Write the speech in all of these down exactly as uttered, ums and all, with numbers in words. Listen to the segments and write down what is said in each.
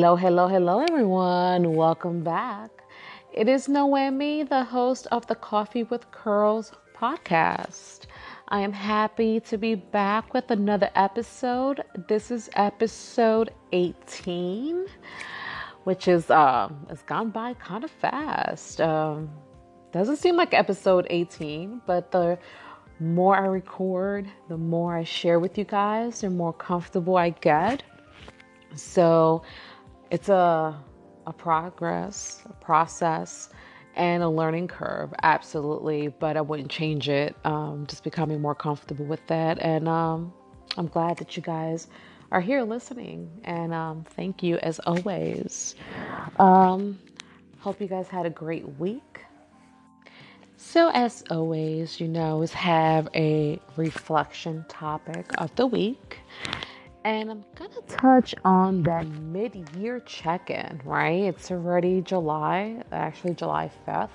Hello, hello, hello, everyone. Welcome back. It is Noemi, the host of the Coffee with Curls podcast. I am happy to be back with another episode. This is episode eighteen, which is um, it's gone by kind of fast. Um, doesn't seem like episode eighteen, but the more I record, the more I share with you guys, the more comfortable I get. So it's a a progress, a process, and a learning curve, absolutely. But I wouldn't change it. Um, just becoming more comfortable with that, and um, I'm glad that you guys are here listening. And um, thank you as always. Um, hope you guys had a great week. So as always, you know, is have a reflection topic of the week. And I'm going to touch on that mid-year check-in, right? It's already July, actually July fifth.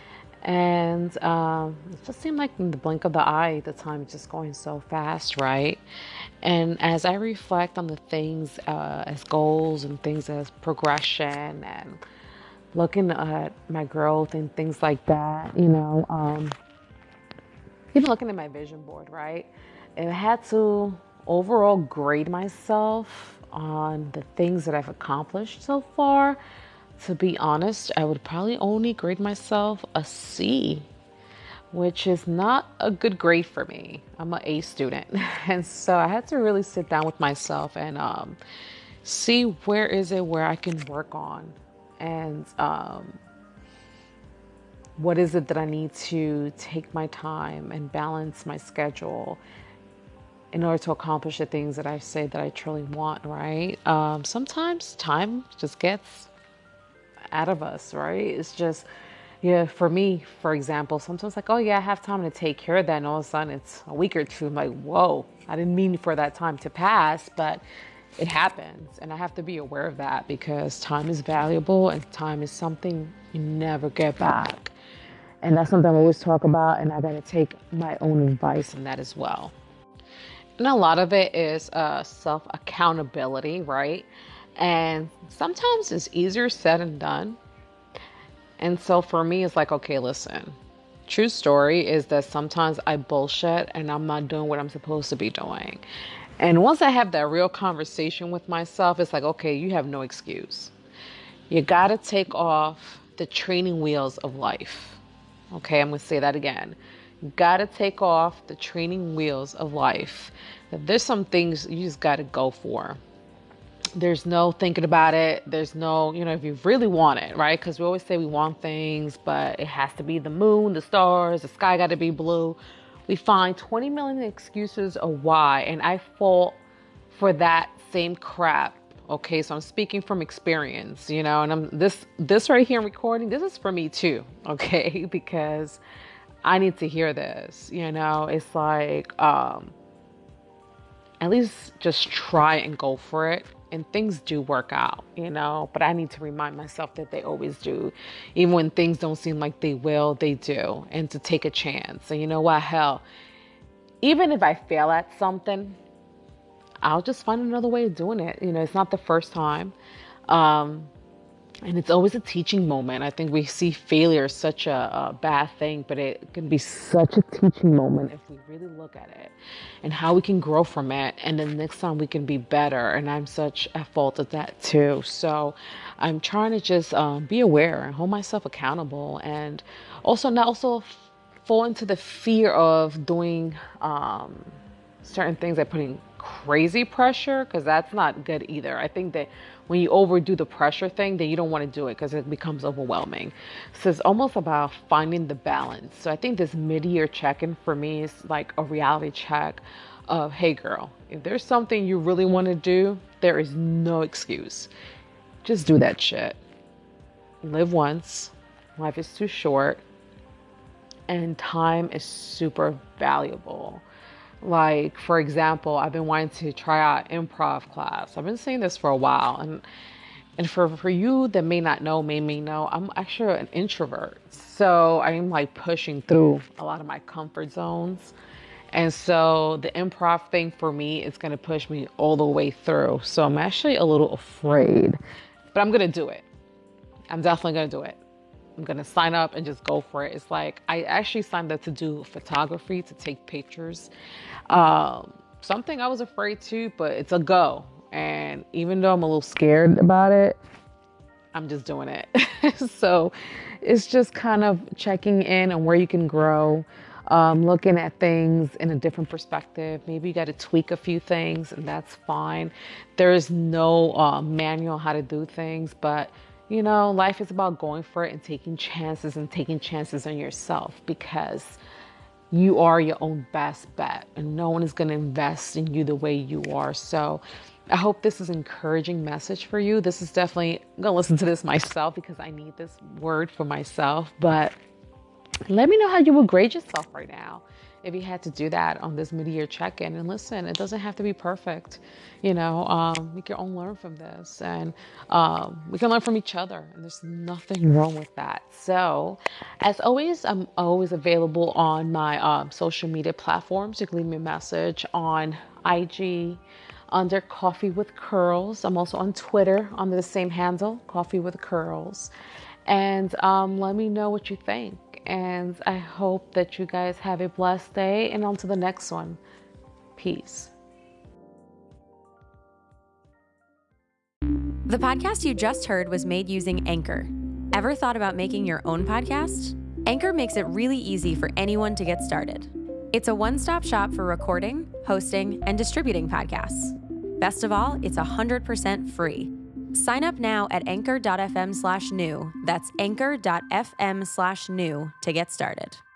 And um, it just seemed like in the blink of the eye, the time is just going so fast, right? And as I reflect on the things uh, as goals and things as progression and looking at my growth and things like that, you know, um, even looking at my vision board, right? And I had to overall grade myself on the things that I've accomplished so far. To be honest, I would probably only grade myself a C, which is not a good grade for me. I'm an A student. And so I had to really sit down with myself and um, see where is it where I can work on. And um, what is it that I need to take my time and balance my schedule in order to accomplish the things that I say that I truly want, right? Um, sometimes time just gets out of us, right? It's just, yeah, for me, for example, sometimes like, oh yeah, I have time to take care of that. And all of a sudden it's a week or two. I'm like, whoa, I didn't mean for that time to pass, but it happens. And I have to be aware of that because time is valuable and time is something you never get back. And that's something I always talk about. And I got to take my own advice on that as well. And a lot of it is uh, self accountability, right? And sometimes it's easier said than done. And so for me, it's like, okay, listen, true story is that sometimes I bullshit and I'm not doing what I'm supposed to be doing. And once I have that real conversation with myself, it's like, okay, you have no excuse. You got to take off the training wheels of life. Okay, I'm going to say that again. You got to take off the training wheels of life. There's some things you just got to go for. There's no thinking about it. There's no, you know, if you really want it, right? Because we always say we want things, but it has to be the moon, the stars, the sky got to be blue. We find twenty million excuses of why, and I fall for that same crap. Okay, so I'm speaking from experience, you know, and I'm this this right here in recording. This is for me too, okay, because I need to hear this. You know, it's like um, at least just try and go for it. And things do work out, you know, but I need to remind myself that they always do. Even when things don't seem like they will, they do. And to take a chance. And you know what? Hell, even if I fail at something, I'll just find another way of doing it. You know, it's not the first time. Um, and it's always a teaching moment. I think we see failure as such a, a bad thing, but it can be such a teaching moment if we really look at it and how we can grow from it. And then next time we can be better. And I'm such at fault of that too. So I'm trying to just um, be aware and hold myself accountable and also not also fall into the fear of doing um, certain things that putting crazy pressure, because that's not good either. I think that when you overdo the pressure thing, then you don't want to do it because it becomes overwhelming. So it's almost about finding the balance. So I think this mid-year check-in for me is like a reality check of, hey girl, if there's something you really want to do, there is no excuse. Just do that shit. Live once. Life is too short. And time is super valuable. Like, for example, I've been wanting to try out improv class. I've been saying this for a while. And and for, for you that may not know, may may know, I'm actually an introvert. So I'm like pushing through a lot of my comfort zones. And so the improv thing for me is going to push me all the way through. So I'm actually a little afraid. but I'm going to do it. I'm definitely going to do it. I'm going to sign up and just go for it. It's like, I actually signed up to do photography, to take pictures. Um, something I was afraid to, but it's a go. And even though I'm a little scared about it, I'm just doing it. So it's just kind of checking in on where you can grow, um, looking at things in a different perspective. Maybe you got to tweak a few things, and that's fine. There is no uh, manual how to do things, but you know, life is about going for it and taking chances and taking chances on yourself, because you are your own best bet and no one is going to invest in you the way you are. So I hope this is an encouraging message for you. This is definitely, I'm going to listen to this myself because I need this word for myself. But let me know how you would grade yourself right now if you had to do that on this mid-year check-in. And listen, it doesn't have to be perfect. You know, um, we can all learn from this, and um, we can learn from each other. And there's nothing wrong with that. So as always, I'm always available on my um, social media platforms. You can leave me a message on I G under Coffee with Curls. I'm also on Twitter under the same handle, Coffee with Curls. And um, let me know what you think. And I hope that you guys have a blessed day, and on to the next one. Peace. The podcast you just heard was made using Anchor. Ever thought about making your own podcast? Anchor makes it really easy for anyone to get started. It's a one-stop shop for recording, hosting, and distributing podcasts. Best of all, it's one hundred percent free. Sign up now at anchor.fm slash new. That's anchor.fm slash new to get started.